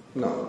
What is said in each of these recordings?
نعم.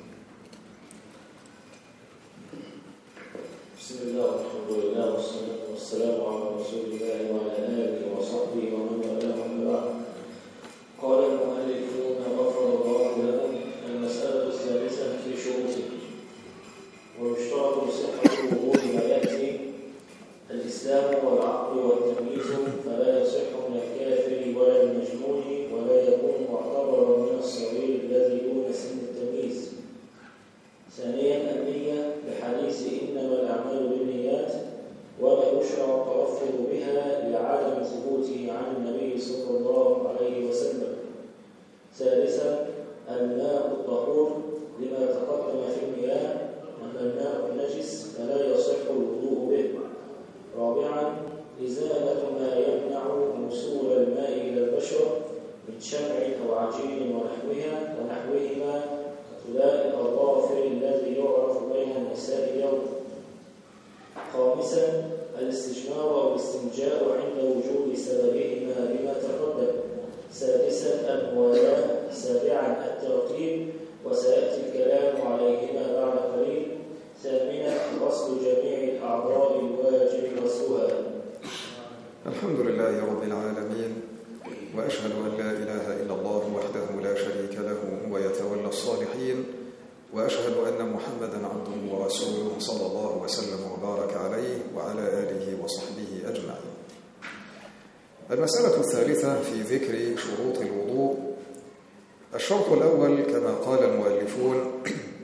بسم الله والحمد لله والصلاة والسلام على رسول الله وعلى آله وصحبه ومن والاه أما بعد. قال المؤلفون غفر الله لهم: المسألة الثالثة في شروطه. ويشترط صحة وجود ما يأتي الإسلام والعقل والتمييز، فلا يصح من الكافر ولا المجنون، ولا يكون معتبرا من الصغير الذي دون سن التمييز. ثانيا النية بحديث إنما الأعمال بالنيات، ولا يشرع التلفظ بها لعدم ثبوته عن النبي صلى الله عليه وسلم. ثالثا الماء الطهور، لما تقدم في المياه أن الماء النجس فلا يصح الوضوء به. رابعا إزالة ما يمنع وصول الماء إلى البشرة من شمع أو عجين ونحوهما كطلاء الأظافر الذي يعرف بين النساء اليوم. خامسا الاستجمار أو الاستنجاء عند وجود سببهما بما تقدم. سادسا الموالاة. سابعا الترتيب، وسيأتي الكلام عليهما بعد قليل. ثامنا غسل جميع الأعضاء الواجب غسلها. الحمد لله رب العالمين، وأشهد أن لا إله إلا الله وحده لا شريك له ويتولى الصالحين، وأشهد أن محمدا عبده ورسوله صلى الله وسلم وبارك عليه وعلى آله وصحبه أجمعين. المسألة الثالثة في ذكر شروط الوضوء. الشرط الأول كما قال المؤلفون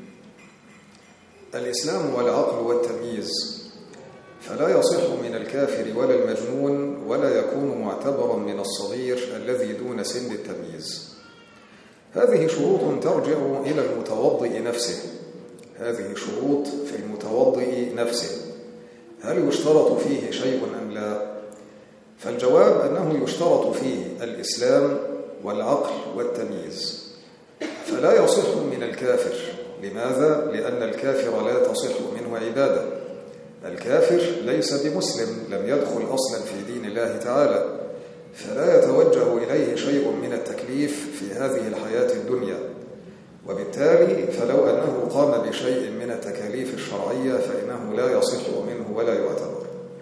الإسلام والعقل والتمييز، فلا يصح من الكافر ولا المجنون، ولا يكون معتبرا من الصغير الذي دون سن التمييز. هذه شروط ترجع إلى المتوضئ نفسه. هذه شروط في المتوضئ نفسه. هل يشترط فيه شيء أم لا؟ فالجواب أنه يشترط فيه الإسلام والعقل والتمييز، فلا يصح من الكافر. لماذا؟ لأن الكافر لا تصح منه عبادة. الكافر ليس بمسلم، لم يدخل أصلا في دين الله تعالى، فلا يتوجه إليه شيء من التكليف في هذه الحياة الدنيا، وبالتالي فلو أنه قام بشيء من التكاليف الشرعية فإنه لا يصح منه ولا يعتبر.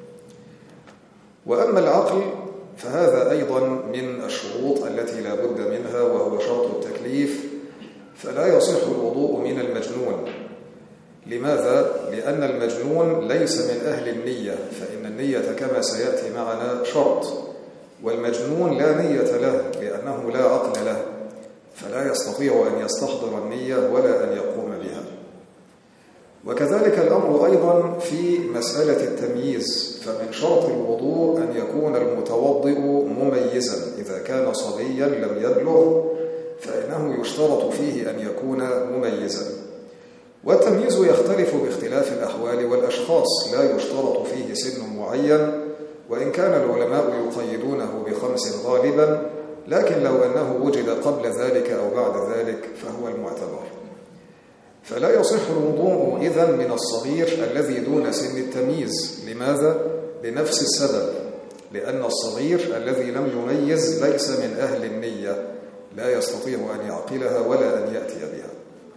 وأما العقل فهذا أيضا من الشروط التي لا بد منها، وهو شرط التكليف، فلا يصح الوضوء من المجنون. لماذا؟ لأن المجنون ليس من أهل النية، فإن النية كما سيأتي معنا شرط، والمجنون لا نية له لأنه لا عقل له، فلا يستطيع أن يستحضر النية ولا أن يقوم بها. وكذلك الأمر أيضا في مسألة التمييز، فمن شرط الوضوء أن يكون المتوضئ مميزا. إذا كان صبيا لم يبلغ فإنه يشترط فيه أن يكون مميزا. والتمييز يختلف باختلاف الأحوال والأشخاص، لا يشترط فيه سن معين، وإن كان العلماء يقيدونه ب5 غالبا، لكن لو أنه وجد قبل ذلك أو بعد ذلك فهو المعتبر. فلا يصح الوضوء إذن من الصغير الذي دون سن التمييز. لماذا؟ لنفس السبب، لأن الصغير الذي لم يميز ليس من أهل النية، لا يستطيع أن يعقلها ولا أن يأتي بها.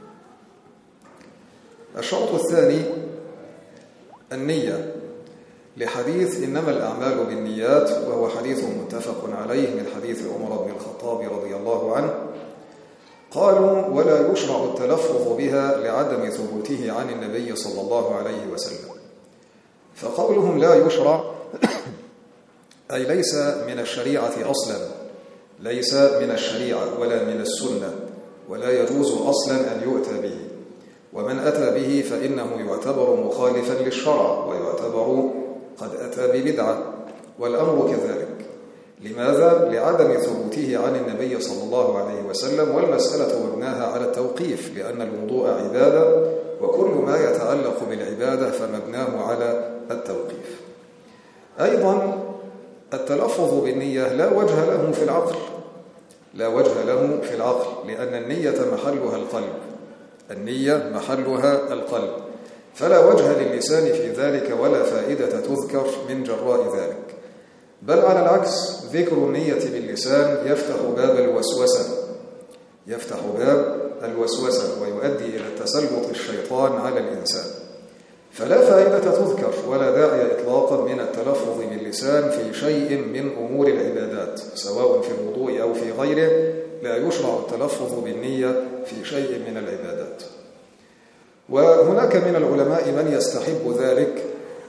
الشرط الثاني النية، لحديث إنما الأعمال بالنيات، وهو حديث متفق عليه من حديث عمر بن الخطاب رضي الله عنه. قالوا ولا يشرع التلفظ بها لعدم ثبوته عن النبي صلى الله عليه وسلم. فقولهم لا يشرع أي ليس من الشريعة أصلا، ليس من الشريعة ولا من السنة، ولا يجوز أصلا أن يؤتى به، ومن أتى به فإنه يعتبر مخالفا للشرع ويعتبر قد أتى ببدعة، والأمر كذلك. لماذا؟ لعدم ثبوته عن النبي صلى الله عليه وسلم، والمسألة مبناها على التوقيف، لأن الوضوء عبادة، وكل ما يتعلق بالعبادة فمبناه على التوقيف. أيضا التلفظ بالنية لا وجه له في العقل، لا وجه له في العقل، لأن النية محلها القلب، النية محلها القلب، فلا وجه للسان في ذلك ولا فائدة تذكر من جراء ذلك. بل على العكس، ذكر النية باللسان يفتح باب الوسوسة، يفتح باب الوسوسة ويؤدي إلى تسلط الشيطان على الإنسان. فلا فائدة تذكر ولا داعي إطلاقا من التلفظ باللسان في شيء من أمور العبادات، سواء في الوضوء أو في غيره. لا يشرع التلفظ بالنية في شيء من العبادات. وهناك من العلماء من يستحب ذلك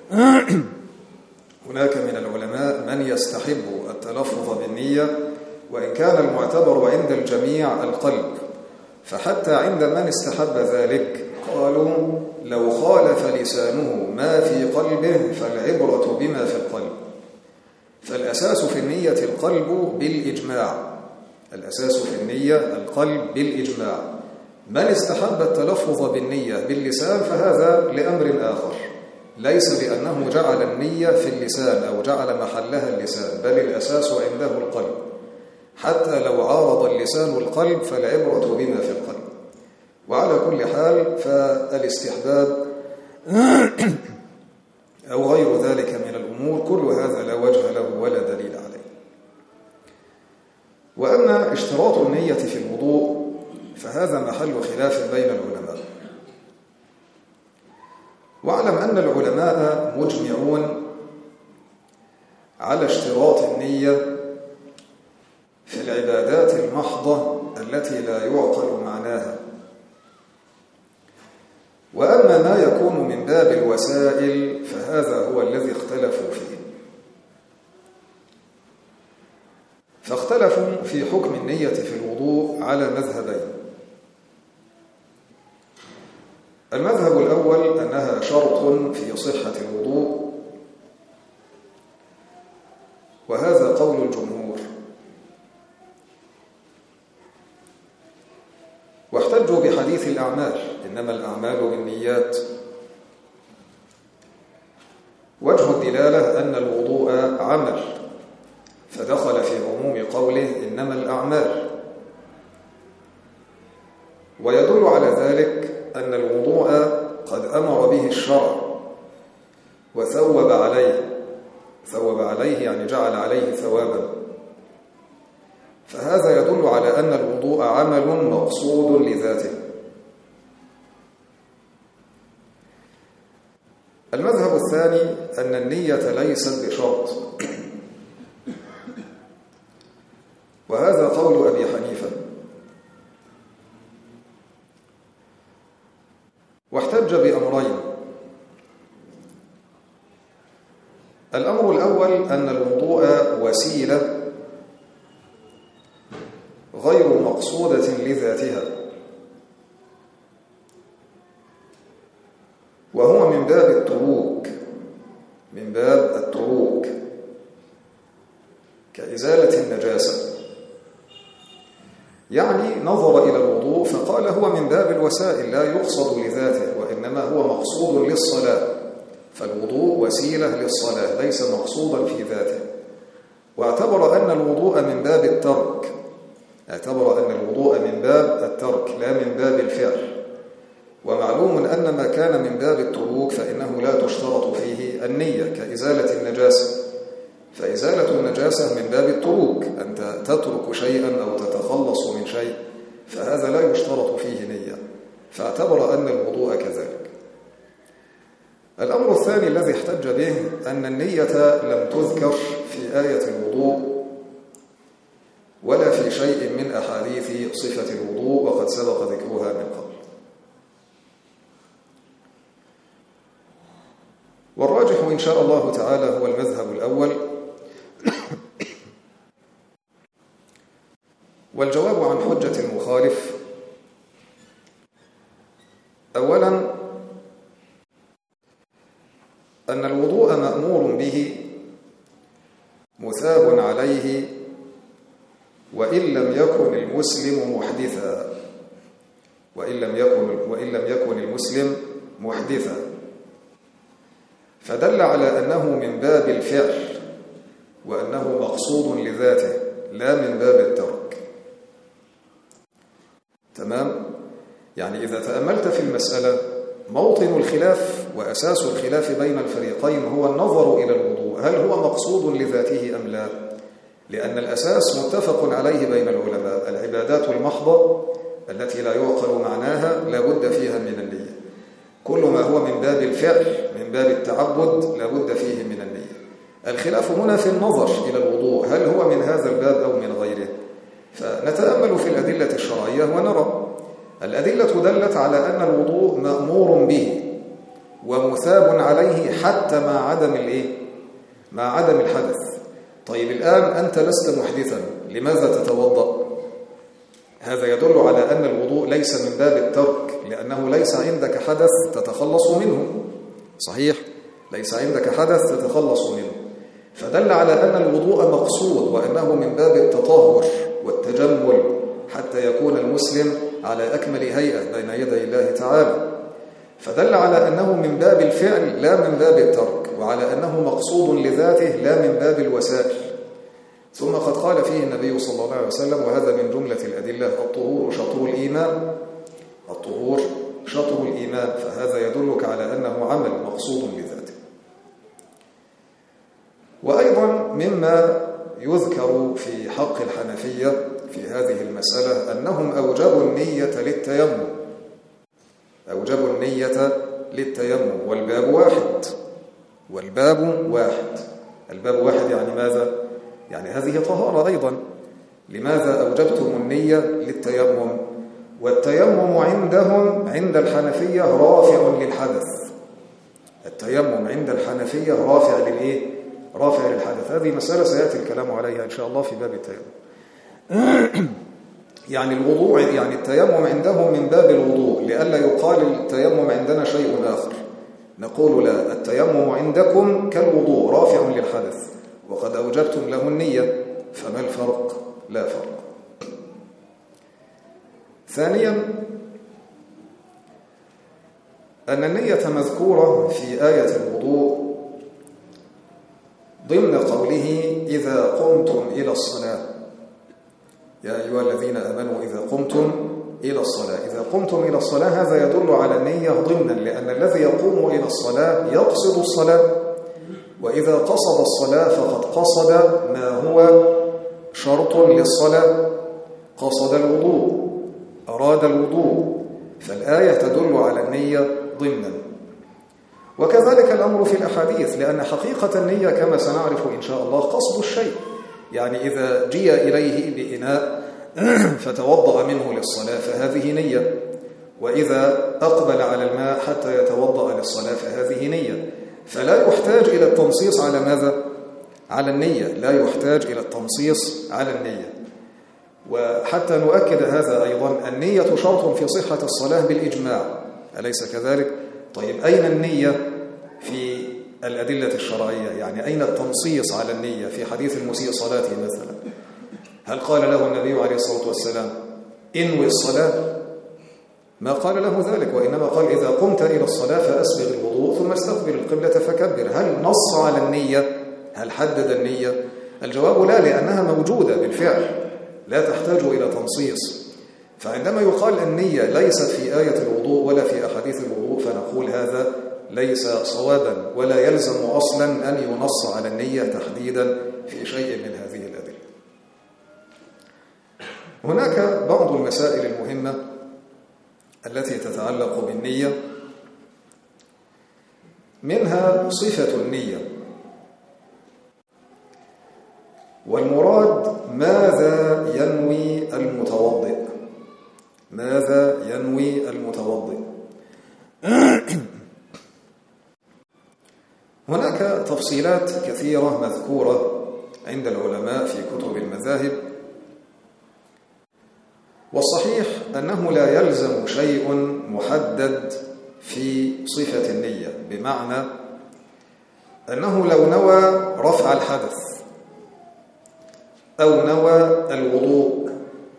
هناك من العلماء من يستحب التلفظ بالنية، وإن كان المعتبر عند الجميع القلب. فحتى عند من استحب ذلك قالوا لو خالف لسانه ما في قلبه فالعبرة بما في القلب. فالأساس في النية القلب بالإجماع، الأساس في النية القلب بالإجماع. من استحب التلفظ بالنية باللسان فهذا لأمر آخر، ليس لأنه جعل النية في اللسان أو جعل محلها اللسان، بل الأساس عنده القلب. حتى لو عارض اللسان القلب فالعبرة بما في القلب. وعلى كل حال فالاستحباب أو غير ذلك من الأمور كل هذا لا وجه له ولا دليل عليه. وأما اشتراط النية في الوضوء فهذا محل خلاف بين العلماء. واعلم أن العلماء مجمعون على اشتراط النية في العبادات المحضة التي لا يعقل معناها. وأما ما يكون من باب الوسائل فهذا هو الذي اختلفوا فيه. فاختلفوا في حكم النية في الوضوء على مذهبين. المذهب الأول أنها شرط في صحة الوضوء، وهذا قول الجمهور. واحتجوا بحديث الأعمال، إنما الأعمال بالنيات. وجه الدلالة أن الوضوء عمل، فدخل في عموم قوله إنما الأعمال. ويدل على ذلك أن الوضوء قد أمر به الشرع وثوب عليه يعني جعل عليه ثوابا. فهذا يدل على أن الوضوء عمل مقصود لذاته. المذهب الثاني أن النية ليست بشرط، وهذا قول أبي حنيفة. واحتج بأمرين. الأمر الأول أن الوضوء وسيلة غير مقصودة لذاتها، وهو من باب التروك كإزالة النجاسة. يعني نظر إلى الوضوء فقال هو من باب الوسائل لا يقصد لذاته، وإنما هو مقصود للصلاة. فالوضوء وسيلة للصلاة ليس مقصودا في ذاته. واعتبر أن الوضوء من باب الترك، لا من باب الفعل. ومعلوم أن ما كان من باب التروك فإنه لا تشترط فيه النية كإزالة النجاسة. فإزالة النجاسة من باب التروك، أنت تترك شيئا أو تتخلص من شيء، فهذا لا يشترط فيه نية. فاعتبر أن الوضوء كذلك. الأمر الثاني الذي احتج به أن النية لم تذكر في آية الوضوء ولا في شيء من أحاديث صفة الوضوء، وقد سبق ذكرها من قبل. والراجح إن شاء الله تعالى هو المذهب الأول. والجواب عن حجة المخالف: أولا أن الوضوء مأمور به مثاب عليه وإن لم يكن المسلم محدثا، وإن لم يكن المسلم محدثا، فدل على أنه من باب الفعل وأنه مقصود لذاته لا من باب الترك. تمام؟ يعني إذا تأملت في المسألة موطن الخلاف وأساس الخلاف بين الفريقين هو النظر إلى الوضوء، هل هو مقصود لذاته أم لا؟ لأن الأساس متفق عليه بين العلماء. العبادات المحضة التي لا يعقل معناها لا بد فيها من النية. كل ما هو من باب الفعل من باب التعبد لا بد فيه من النية. الخلاف هنا في النظر إلى الوضوء، هل هو من هذا الباب أو من غيره؟ فنتأمل في الأدلة الشرعية ونرى الأدلة دلت على أن الوضوء مأمور به ومثاب عليه حتى مع عدم الحدث. طيب الآن أنت لست محدثا، لماذا تتوضأ؟ هذا يدل على أن الوضوء ليس من باب الترك، لأنه ليس عندك حدث تتخلص منه. صحيح؟ ليس عندك حدث تتخلص منه، فدل على أن الوضوء مقصود وأنه من باب التطهر والتجمل حتى يكون المسلم على أكمل هيئة بين يدي الله تعالى. فدل على أنه من باب الفعل لا من باب الترك، وعلى أنه مقصود لذاته لا من باب الوسائل. ثم قد قال فيه النبي صلى الله عليه وسلم، وهذا من جملة الأدلة: الطهور شطر الإيمان. الطهور شطر الإيمان، فهذا يدلك على أنه عمل مقصود لذاته. وأيضا مما يذكر في حق الحنفية في هذه المسألة أنهم أوجبوا النية للتيمم. أوجبوا النية للتيمم والباب واحد. الباب واحد يعني ماذا؟ يعني هذه طهارة أيضا. لماذا أوجبتم النية للتيمم؟ والتيمم عندهم عند الحنفية رافع للحدث. التيمم عند الحنفية رافع للحدث. هذه مسألة سيأتي الكلام عليها إن شاء الله في باب التيمم. يعني الوضوء، يعني التيمم عندهم من باب الوضوء، لئلا يقال التيمم عندنا شيء آخر. نقول لا، التيمم عندكم كالوضوء رافع للحدث، وقد أوجبتم له النية، فما الفرق؟ لا فرق. ثانيا، أن النية مذكورة في آية الوضوء ضمن قوله: إذا قمتم إلى الصلاة يا أيها الذين آمنوا إذا قمتم إلى الصلاة. إذا قمتم إلى الصلاة هذا يدل على النية ضمنا، لأن الذي يقوم إلى الصلاة يقصد الصلاة، وإذا قصد الصلاة فقد قصد ما هو شرط للصلاة، قصد الوضوء، أراد الوضوء، فالآية تدل على النية ضمنا. وكذلك الأمر في الأحاديث، لأن حقيقة النية كما سنعرف إن شاء الله قصد الشيء. يعني إذا جيء إليه بإناء فتوضأ منه للصلاة فهذه نية، وإذا أقبل على الماء حتى يتوضأ للصلاة فهذه نية. فلا يحتاج إلى التنصيص على ماذا؟ على النية. لا يحتاج إلى التنصيص على النية. وحتى نؤكد هذا أيضا، النية شرط في صحة الصلاة بالإجماع، أليس كذلك؟ طيب أين النية في الأدلة الشرعية؟ يعني أين التنصيص على النية في حديث المسيء صلاته مثلا؟ هل قال له النبي عليه الصلاة والسلام انوي الصلاة؟ ما قال له ذلك، وإنما قال إذا قمت إلى الصلاة فأسبغ الوضوء ثم استقبل القبلة فكبر. هل نص على النية؟ هل حدد النية؟ الجواب لا، لأنها موجودة بالفعل لا تحتاج إلى تنصيص. فعندما يقال النية ليست في آية الوضوء ولا في أحاديث الوضوء فنقول هذا ليس صوابا، ولا يلزم أصلا أن ينص على النية تحديدا في شيء من هذه الأدلة. هناك بعض المسائل المهمة التي تتعلق بالنية، منها صفة النية، والمراد ماذا ينوي المتوضئ. ماذا ينوي المتوضئ؟ هناك تفصيلات كثيرة مذكورة عند العلماء في كتب المذاهب، والصحيح أنه لا يلزم شيء محدد في صفة النية، بمعنى أنه لو نوى رفع الحدث أو نوى الوضوء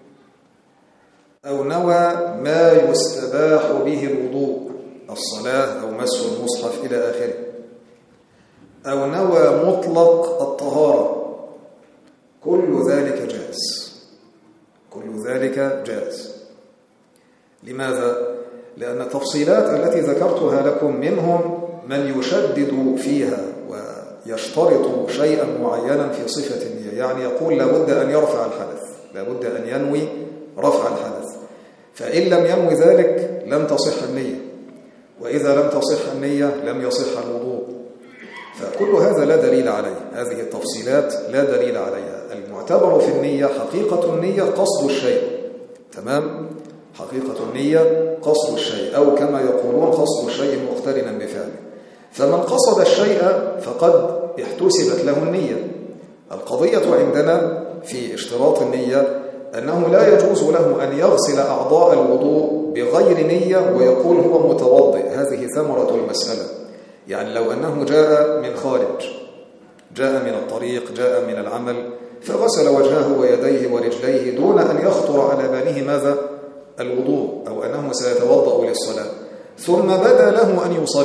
أو نوى ما يستباح به الوضوء، الصلاة أو مسح المصحف إلى آخره، أو نوى مطلق الطهارة، كل ذلك جائز. كل ذلك جائز. لماذا؟ لأن التفصيلات التي ذكرتها لكم منهم من يشدد فيها ويشترط شيئا معينا في صفة النية، يعني يقول لابد أن يرفع الحدث، لابد أن ينوي رفع الحدث. فإن لم ينوي ذلك لم تصح النية، وإذا لم تصح النية لم يصح الوضوء. فكل هذا لا دليل عليه، هذه التفصيلات لا دليل عليها. المعتبر في النية حقيقة النية قصد الشيء، تمام؟ حقيقة النية قصد الشيء، أو كما يقولون قصد الشيء مقترنا بفعله. فمن قصد الشيء فقد احتسبت له النية. القضية عندنا في اشتراط النية أنه لا يجوز له أن يغسل أعضاء الوضوء بغير نية ويقول هو متوضئ. هذه ثمرة المسألة. يعني لو أنه جاء من خارج، جاء من الطريق، جاء من العمل، فغسل وجهه ويديه ورجليه دون أن يخطر على باله ماذا؟ الوضوء، أو أنه سيتوضأ للصلاة، ثم بدا له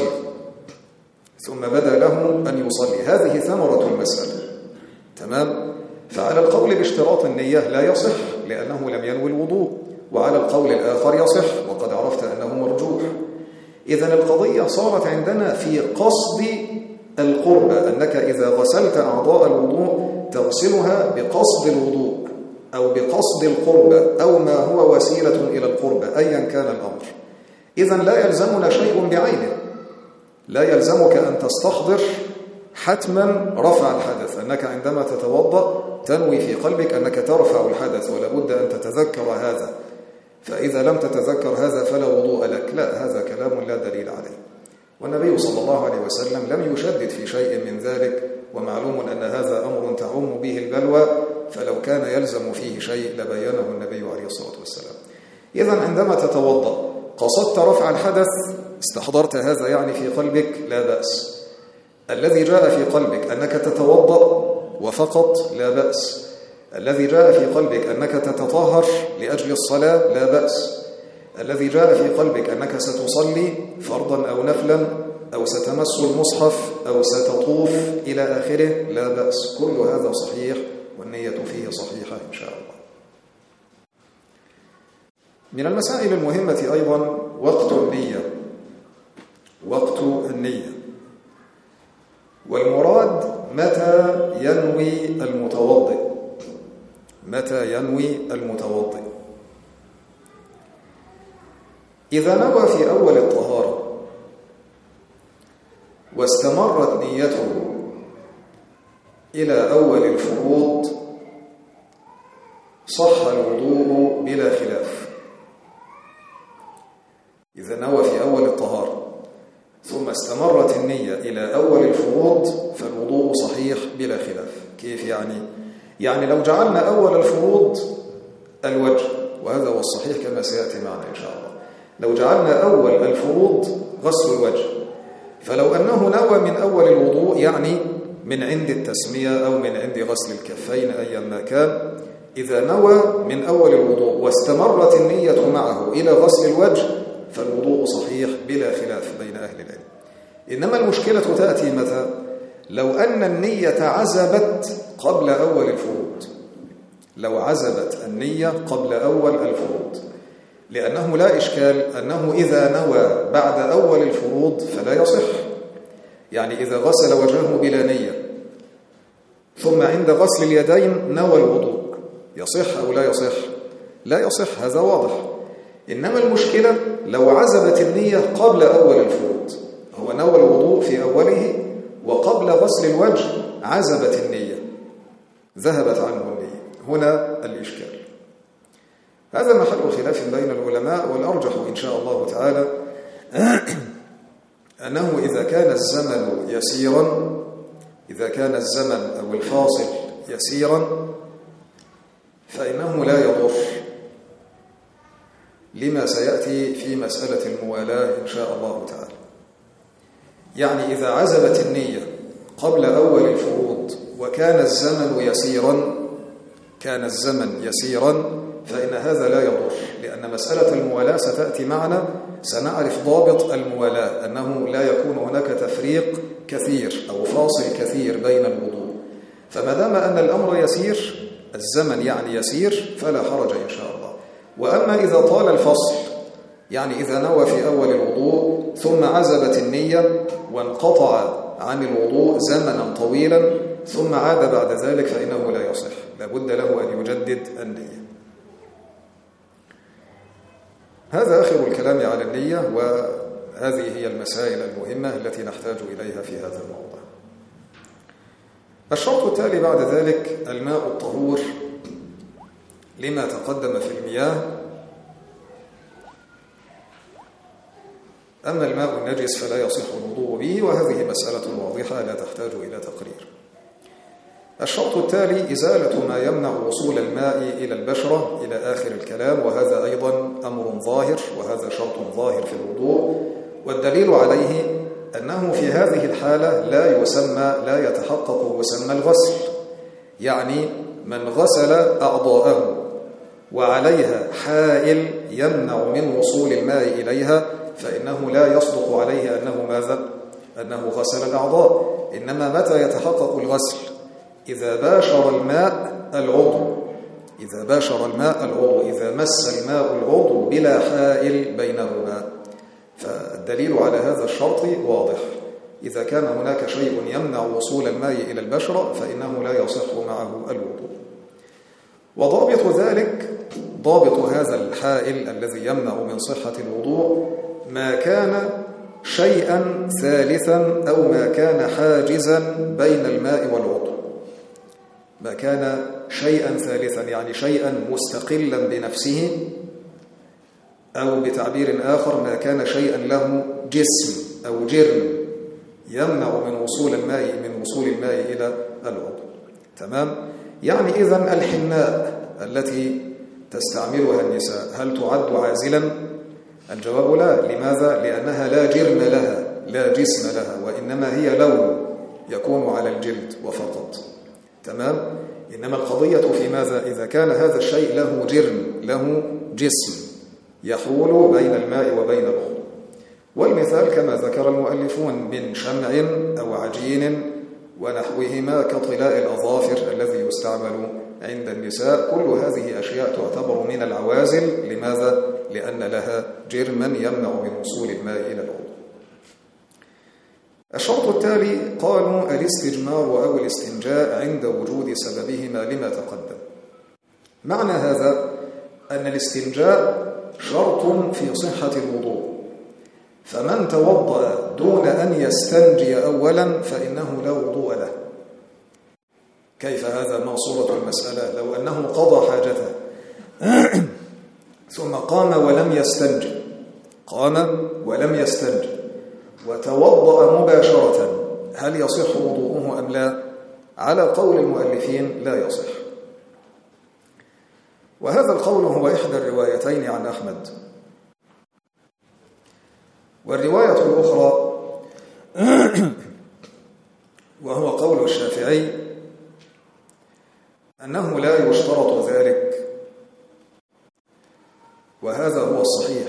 أن يصلي، هذه ثمرة المسألة، تمام؟ فعلى القول باشتراط النية لا يصح لأنه لم ينوي الوضوء، وعلى القول الآخر يصح، وقد عرفت أنه مرجوح. إذن القضية صارت عندنا في قصد القربة، أنك إذا غسلت أعضاء الوضوء تغسلها بقصد الوضوء أو بقصد القربة أو ما هو وسيلة إلى القربة أيا كان الأمر. إذن لا يلزمنا شيء بعينه، لا يلزمك أن تستحضر حتما رفع الحدث، أنك عندما تتوضأ تنوي في قلبك أنك ترفع الحدث، ولا بد أن تتذكر هذا. فإذا لم تتذكر هذا فلا وضوء لك. لا، هذا كلام لا دليل عليه. والنبي صلى الله عليه وسلم لم يشدد في شيء من ذلك، ومعلوم أن هذا أمر تعم به البلوى، فلو كان يلزم فيه شيء لبينه النبي عليه الصلاة والسلام. إذن عندما تتوضأ قصدت رفع الحدث، استحضرت هذا يعني في قلبك، لا بأس. الذي جاء في قلبك أنك تتوضأ وفقط لا بأس. الذي جاء في قلبك أنك تتطهر لأجل الصلاة لا بأس. الذي جاء في قلبك أنك ستصلي فرضا أو نفلا أو ستمس المصحف أو ستطوف إلى آخره لا بأس. كل هذا صحيح والنية فيه صحيحة إن شاء الله. من المسائل المهمة أيضا وقت النية. وقت النية، والمراد متى ينوي المتوضئ. متى ينوي المتوضئ؟ إذا نوى في أول الطهارة واستمرت نيته إلى أول الفروض صح الوضوء بلا خلاف. إذا نوى في أول الطهارة ثم استمرت النية إلى أول الفروض فالوضوء صحيح بلا خلاف. كيف يعني؟ يعني لو جعلنا أول الفروض الوجه، وهذا هو الصحيح كما سيأتي معنا إن شاء الله، لو جعلنا أول الفروض غسل الوجه، فلو أنه نوى من أول الوضوء يعني من عند التسمية أو من عند غسل الكفين أيا ما كان، إذا نوى من أول الوضوء واستمرت النية معه إلى غسل الوجه فالوضوء صحيح بلا خلاف بين أهل العلم. إنما المشكلة تأتي متى؟ لو أن النية عزبت قبل أول الفروض. لو عزبت النية قبل أول الفروض، لأنه لا إشكال أنه إذا نوى بعد أول الفروض فلا يصح. يعني إذا غسل وجهه بلا نية ثم عند غسل اليدين نوى الوضوء يصح أو لا يصح؟ لا يصح، هذا واضح. إنما المشكلة لو عزبت النية قبل أول الفروض، هو نوى الوضوء في أوله وقبل غسل الوجه عزبت النية، ذهبت عنه النية، هنا الإشكال. هذا محل خلاف بين العلماء، والأرجح إن شاء الله تعالى أنه إذا كان الزمن يسيرا، إذا كان الزمن أو الفاصل يسيرا فإنه لا يضر، لما سيأتي في مسألة الموالاة إن شاء الله تعالى. يعني إذا عزبت النية قبل أول الفروض وكان الزمن يسيرا فإن هذا لا يضر، لأن مسألة الموالاة ستأتي معنا، سنعرف ضابط الموالاة أنه لا يكون هناك تفريق كثير أو فاصل كثير بين الوضوء. فما دام أن الأمر يسير، الزمن يعني يسير، فلا حرج إن شاء الله. وأما إذا طال الفصل، يعني إذا نوى في أول الوضوء ثم عزبت النية وانقطع عن الوضوء زمنا طويلا ثم عاد بعد ذلك فإنه لا يصح، لابد له أن يجدد النية. هذا آخر الكلام على النية، وهذه هي المسائل المهمة التي نحتاج إليها في هذا الموضوع. الشرط التالي بعد ذلك الماء الطهور لما تقدم في المياه. أما الماء النجس فلا يصح الوضوء به، وهذه مسألة واضحة لا تحتاج إلى تقرير. الشرط التالي إزالة ما يمنع وصول الماء إلى البشرة إلى آخر الكلام، وهذا أيضا أمر ظاهر، وهذا شرط ظاهر في الوضوء، والدليل عليه أنه في هذه الحالة لا يتحقق مسمى الغسل، يعني من غسل أعضاءه وعليها حائل يمنع من وصول الماء إليها فإنه لا يصدق عليه أنه غسل الأعضاء. إنما متى يتحقق الغسل؟ إذا باشر الماء العضو، إذا مس الماء العضو بلا حائل بينهما. فالدليل على هذا الشرط واضح، إذا كان هناك شيء يمنع وصول الماء إلى البشرة فإنه لا يصح معه الوضوء. وضابط ذلك، ضابط هذا الحائل الذي يمنع من صحة الوضوء ما كان شيئا ثالثا أو ما كان حاجزا بين الماء والعضو. ما كان شيئا ثالثا يعني شيئا مستقلا بنفسه، أو بتعبير آخر ما كان شيئا له جسم أو جرم يمنع من وصول الماء إلى العضو. تمام؟ يعني إذن الحناء التي تستعملها النساء هل تعد عازلا؟ الجواب لا. لماذا؟ لأنها لا جرم لها، لا جسم لها، وإنما هي لون يكون على الجلد وفقط. تمام؟ إنما القضية في ماذا؟ إذا كان هذا الشيء له جرم، له جسم يحول بين الماء وبين العضو. والمثال كما ذكر المؤلفون من شمع أو عجين ونحوهما كطلاء الأظافر الذي يستعمل عند النساء. كل هذه أشياء تعتبر من العوازل. لماذا؟ لأن لها جرما يمنع من وصول الماء إلى العضو. الشرط التالي قالوا الاستجمار أو الاستنجاء عند وجود سببهما لما تقدم. معنى هذا أن الاستنجاء شرط في صحة الوضوء، فمن توضأ دون أن يستنجي أولا فإنه لا وضوء له. كيف هذا؟ ما صورة المسألة؟ لو أنه قضى حاجته ثم قام ولم يستنجي وتوضأ مباشرة، هل يصح وضوءه أم لا؟ على قول المؤلفين لا يصح. وهذا القول هو إحدى الروايتين عن أحمد. والرواية الأخرى وهو قول الشافعي أنه لا يشترط ذلك، وهذا هو الصحيح.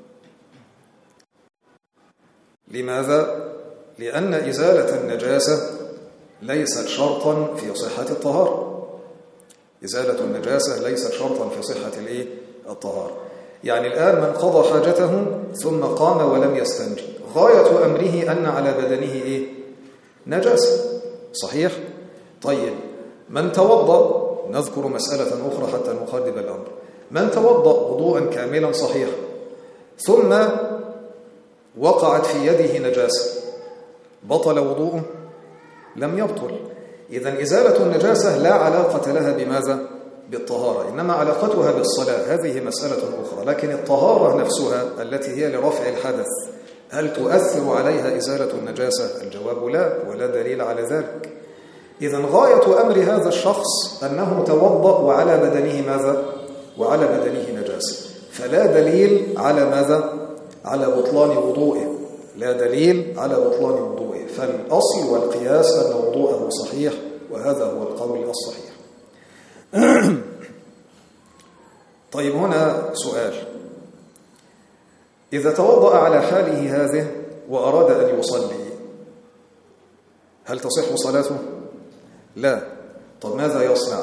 لماذا؟ لأن إزالة النجاسة ليست شرطا في صحة الطهارة. إزالة النجاسة ليست شرطا في صحة الطهارة. يعني الآن من قضى حاجته ثم قام ولم يستنجي، غاية أمره أن على بدنه نجاسة، صحيح؟ طيب، من توضأ، نذكر مسألة أخرى حتى نقدم الأمر. من توضأ وضوءا كاملا صحيح ثم وقعت في يده نجاسة، بطل وضوءه؟ لم يبطل. إذن إزالة النجاسة لا علاقة لها بماذا؟ بالطهارة، إنما علاقتها بالصلاة، هذه مسألة أخرى. لكن الطهارة نفسها التي هي لرفع الحدث هل تؤثر عليها إزالة النجاسة؟ الجواب لا، ولا دليل على ذلك. إذن غاية أمر هذا الشخص أنه توضأ وعلى بدنه ماذا؟ وعلى بدنه نجاسة، فلا دليل على ماذا؟ على بطلان وضوئه، لا دليل على بطلان وضوئه. فالأصل والقياس أن وضوءه صحيح، وهذا هو القول الصحيح. طيب، هنا سؤال: إذا توضأ على حاله هذه وأراد أن يصلي، هل تصح صلاته؟ لا. طب ماذا يصنع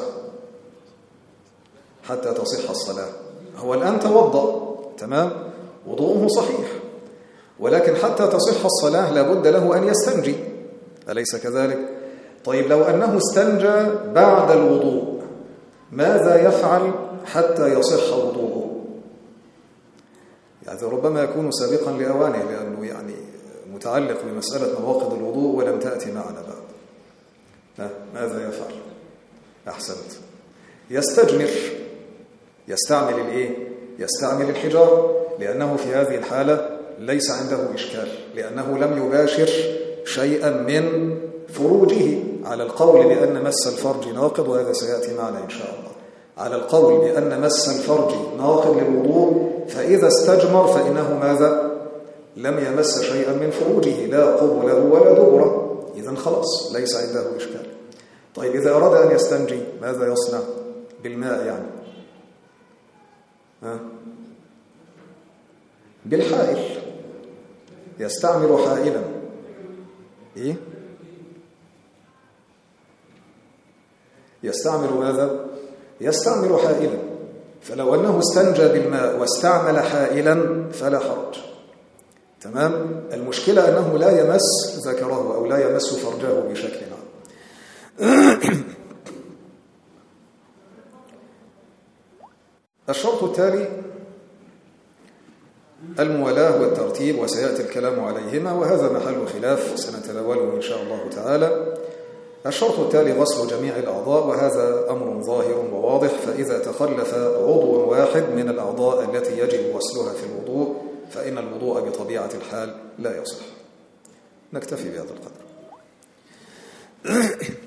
حتى تصح الصلاة؟ هو الآن توضأ، تمام، وضوءه صحيح، ولكن حتى تصح الصلاة لابد له أن يستنجي، أليس كذلك؟ طيب، لو أنه استنجى بعد الوضوء ماذا يفعل حتى يصح وضوءه؟ هذا ربما يكون سابقا لأوانه، لأنه يعني متعلق بمسألة نواقض الوضوء ولم تأتي معنا بعد. ماذا يفعل؟ أحسنت. يستجمر، يستعمل الإيه؟ يستعمل الحجارة، لأنه في هذه الحالة ليس عنده إشكال، لأنه لم يباشر شيئا من فروجه، على القول بأن مس الفرج ناقض، وهذا سيأتي معنا إن شاء الله. على القول بأن مس الفرج ناقض للوضوء، فإذا استجمر فإنه ماذا؟ لم يمس شيئا من فروجه، لا قبله ولا دبره، إذن خلاص ليس عنده إشكال. طيب إذا أراد أن يستنجي ماذا يصنع؟ بالماء يعني بالحائل، يستعمل حائلا. إيه؟ يستعمل ماذا؟ يستعمل حائلا. فلو أنه استنجى بالماء واستعمل حائلا فلا حرج. تمام؟ المشكلة أنه لا يمس ذكره أو لا يمس فرجه بشكل عام. الشرط التالي الموالاة والترتيب، وسيأتي الكلام عليهما، وهذا محل خلاف سنتناوله إن شاء الله تعالى. الشرط التالي غسل جميع الأعضاء، وهذا أمر ظاهر وواضح، فإذا تخلف عضو واحد من الأعضاء التي يجب غسلها في الوضوء فإن الوضوء بطبيعة الحال لا يصح. نكتفي بهذا القدر.